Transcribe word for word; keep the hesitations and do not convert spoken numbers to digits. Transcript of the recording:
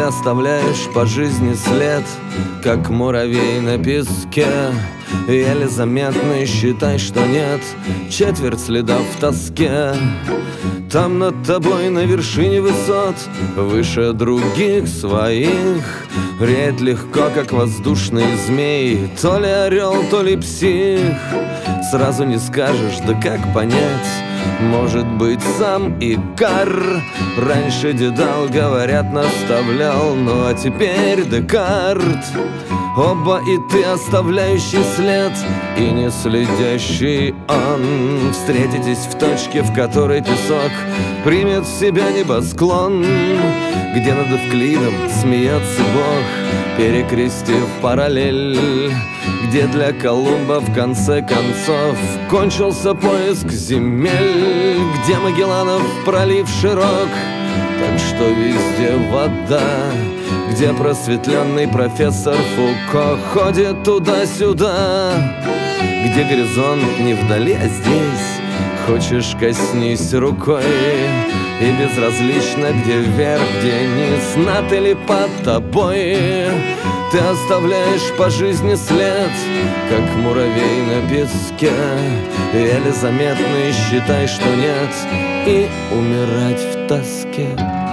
оставляешь по жизни след, как муравей на песке. Еле заметный, считай, что нет четверть следа в тоске. Там над тобой на вершине высот, выше других своих, реет легко, как воздушный змей. То ли орел, то ли псих, сразу не скажешь, да как понять? Может быть, сам Икар. Раньше Дедал, говорят, наставлял, ну а теперь Декарт. Оба и ты, оставляющий след, и не следящий он. Встретитесь в точке, в которой песок примет в себя небосклон, где над Эвклидом смеется Бог, перекрестив параллель, где для Колумба в конце концов кончился поиск земель, где Магелланов пролив широк, так что везде вода, где просветленный профессор Фуко ходит туда-сюда, где горизонт не вдали, а здесь. Хочешь, коснись рукой, и безразлично, где вверх, где низ, над или под тобой. Ты оставляешь по жизни след, как муравей на песке, еле заметный, считай, что нет, и умирать в тоске.